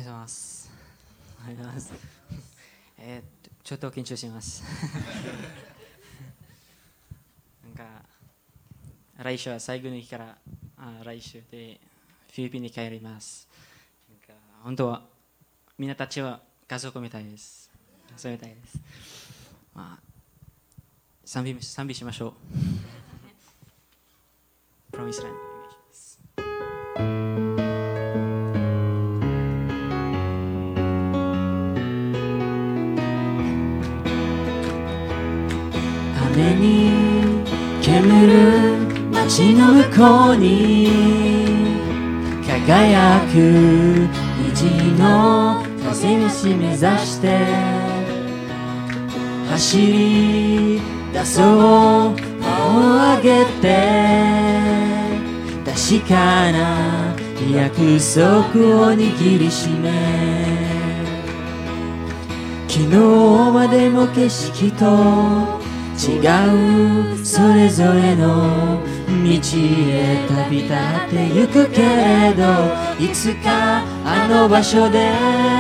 りがとうございます。ありがとうございます。ちょっと緊張します。なんか来週は最後の日から来週でフィリピンに帰ります。なんか本当はみんなたちは家族みたいです。そうみたいです。賛美しましょう。プロミスランドお願いします。雨に煙る街の向こうに輝く虹の風道目指して走り出そう顔を上げて確かな約束を握りしめ昨日までも景色と違うそれぞれの道へ旅立ってゆくけれどいつかあの場所で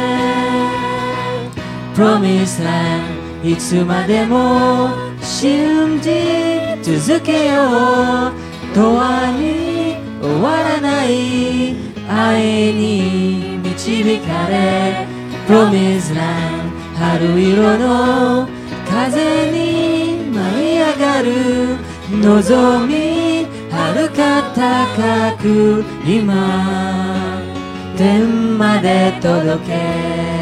Promised Land いつまでも信じ続けよう永遠に終わらない愛に導かれ Promised Land 春色の風に舞い上がる望み遥か高く今天まで届け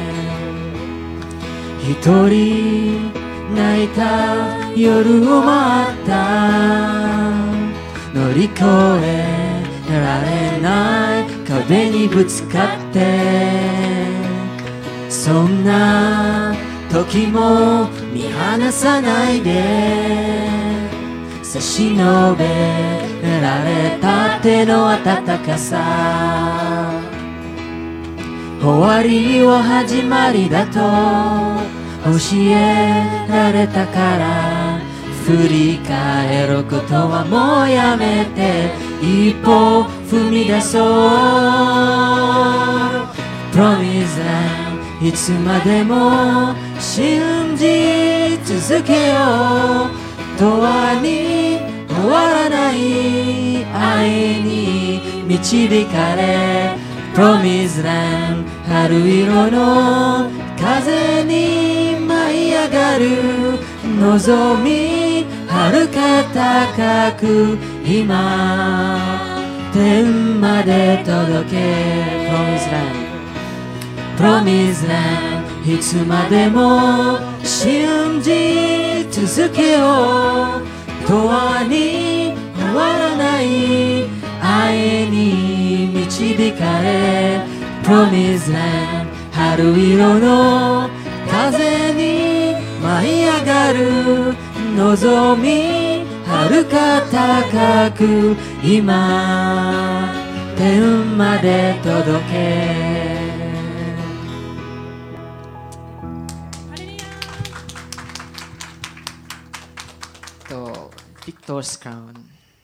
一人泣いた夜を待った乗り越えられない壁にぶつかってそんな時も見放さないで差し伸べられた手の温かさ終わりは始まりだと教えられたから振り返ることはもうやめて一歩踏み出そう Promise Land いつまでも信じ続けよう永遠に終わらない愛に導かれ Promised Land 春色の風に舞い上がる望み遥か高く今天まで届け Promised Land いつまでも信じ続けよう永遠に終わらない愛に導かれ Promised Land 春色の風に舞い上がる望み遥か高く今天まで届けVictor's Crown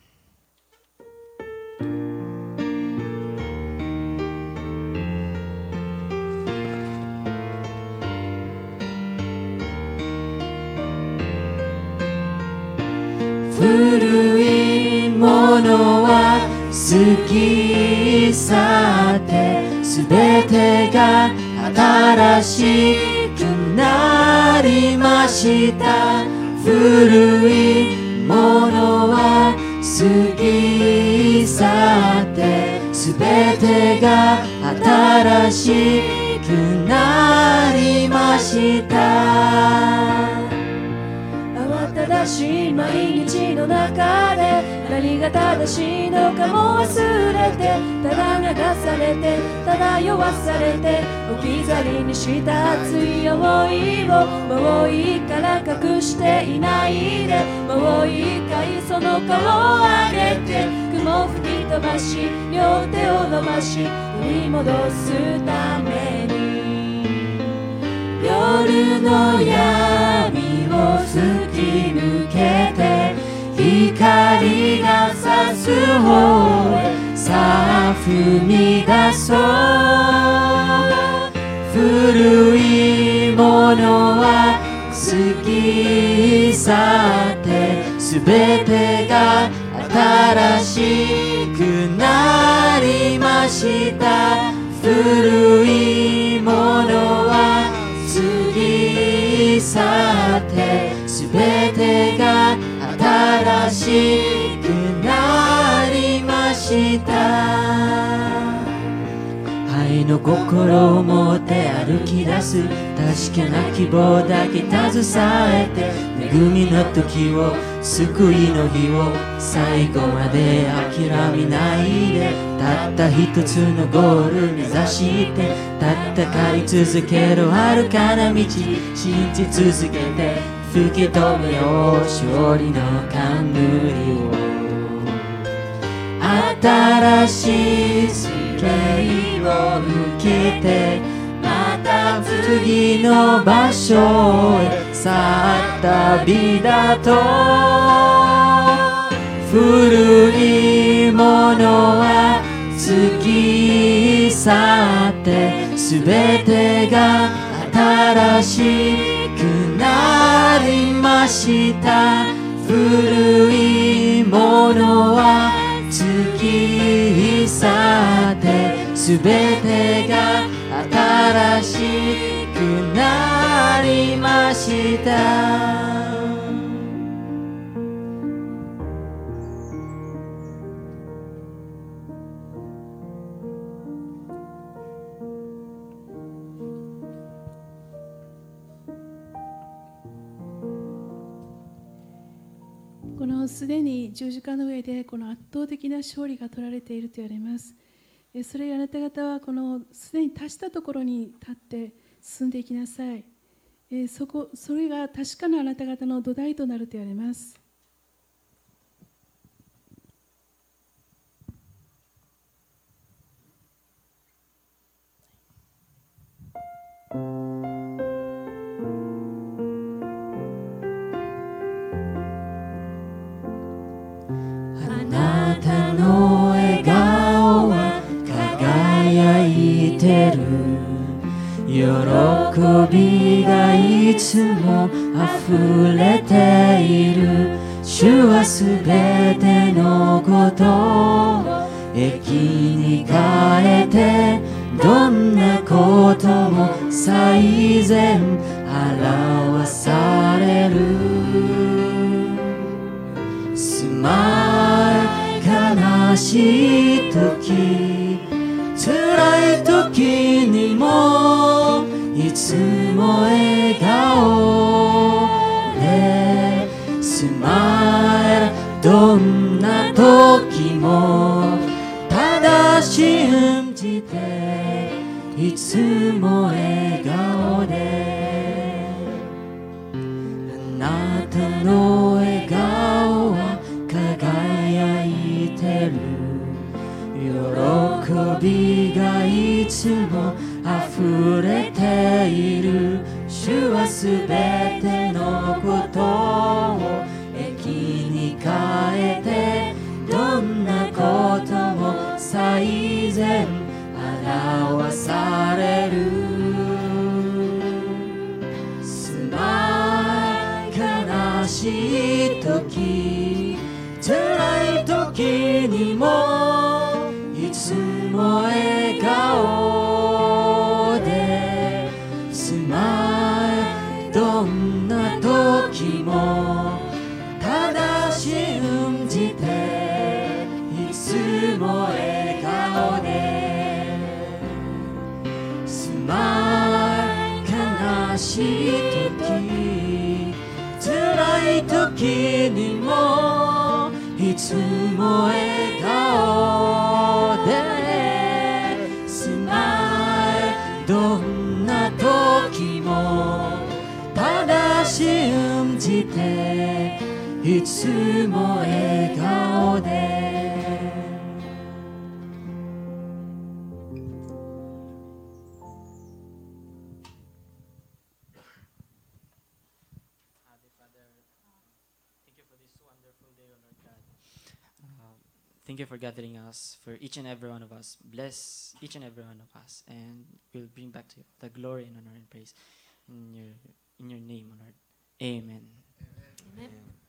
古いものは過ぎ去ってすべてが新しくなりました古いものは過ぎ去ってすべてが新しくなりました慌ただしい毎日の中で何が正しいのかも忘れてただ流されてただ酔わされて置き去りにした熱い思いをもういいから隠していないでもう一回その顔を上げて雲を吹き飛ばし両手を伸ばし取り戻すために夜の闇を突き抜けて光が差す方へさあ踏み出そう古いものは過ぎ去ってすべてが新しくなりました。古いものは過ぎ去ってすべてが新しくなりました。愛の心を持って歩き出す確かな希望だけ携えて、恵みの時を救いの日を最後まで諦めないで、たった一つのゴール目指して戦い続ける遥かな道、信じ続けて受け止めよう勝利の冠を。新しいスレイを受けてまた次の場所へさあ旅立とう。古いものは過ぎ去ってすべてが新しくなりました。古いものは過ぎ去ってすべてが新しくなりました。 このすでに十字架の上でこの圧倒的な勝利が取られていると言われます。それをあなた方はこのすでに達したところに立って進んでいきなさい。それが確かなあなた方の土台となると言われます。 あなたの笑顔は輝いてる。喜びがいつも溢れている。主はすべてのことを益に変えて、どんなことも最善表される。スマイル悲しい時、辛い時にもいつも笑顔でスマイル。どんな時もただ信じていつも笑顔で、あなたの笑顔は輝いてる。喜びがいつも溢れている。主はすべてのことを益に変えて、どんなことも最善表される。スマイル悲しい時、辛い時にもいつも笑顔でスマイル。どんな時もただ信じていつも笑顔でスマイル。悲しい時、辛い時にもいつも笑顔でスマイル。どんな時もただ信じていつも笑顔で。 Thank you for gathering us, for each and every one of us. Bless each and every one of us, and we'll bring back to you the glory and honor and praise in your name, O Lord. Amen. Amen.